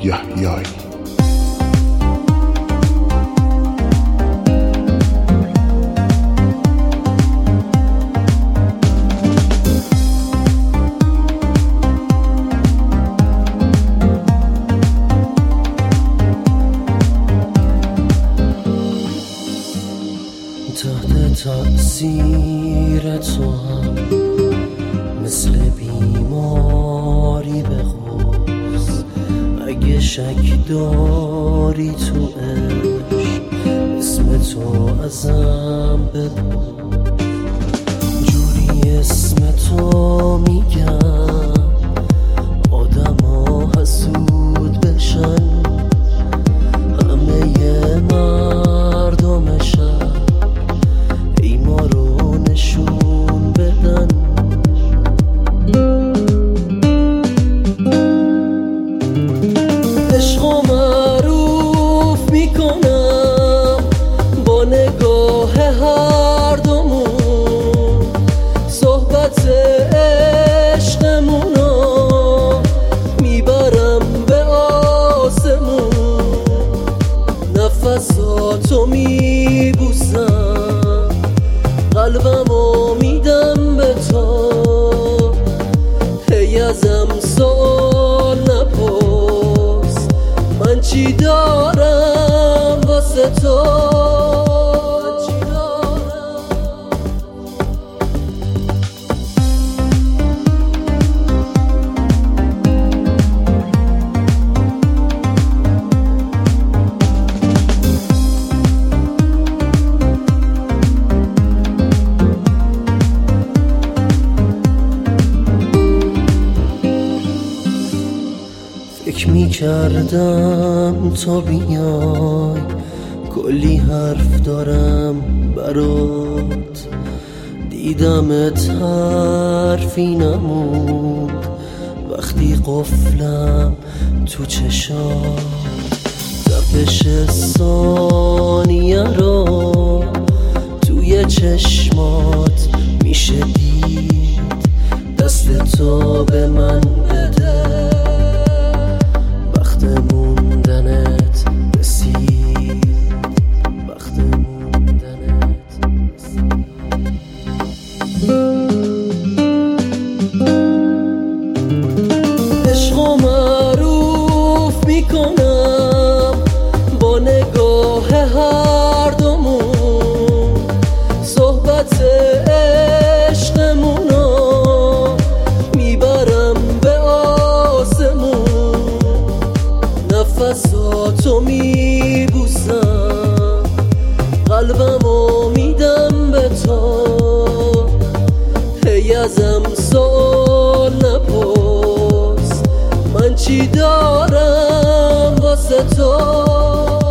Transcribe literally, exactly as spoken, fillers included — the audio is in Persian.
یحیایی. تحت تأثیر تو هم مثل بیماری بخوز. اگه شک داری تو عشق اسم تو ازم بپرس. جوری اسم تو میگم آدم ها حسود بشن، همه مردمشن ای ما رو نشون بدن. عشقو معروف میکنم با نگاه هر دومون، صحبت عشقمونو میبرم به آسمون. نفساتو میبوسم قلبمو میدم به تو، هی ازم سوال نپرس من چی دارم واسه تو. فکر می کردم تو بیای، کلی حرف دارم برات، دیدمت حرفی نموند وقتی قفلم تو چشات. تپش ثانیه رو توی چشمات میشه دید، دست تو به من بده وقت موندنت رسید، وقت موندنت رسید. عشقو معروف میکنم با نگاه هر دومون، صحبت عشقمونو میبرم به آسمون. نفساتو میبوسم قلبمو میدم به تو، هی ازم سوال نپرس من چی دارم واسه تو.